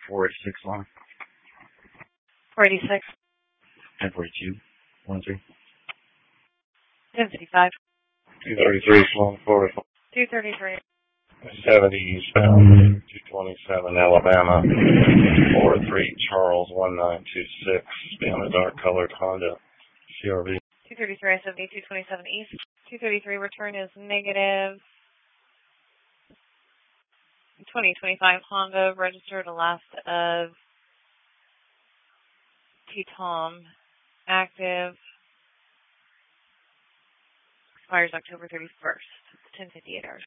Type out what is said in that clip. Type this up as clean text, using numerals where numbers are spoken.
486 long. 486. 1042. 13. 1055. 233 Sloan Forest. 233. 70 eastbound, 227 Alabama, 43 Charles 1926, down a dark colored Honda CRV. 233 I-70, 227 east. 233 return is negative. 2025 Honda registered a last of T-Tom. Active. Expires October 31st. 10:58 hours.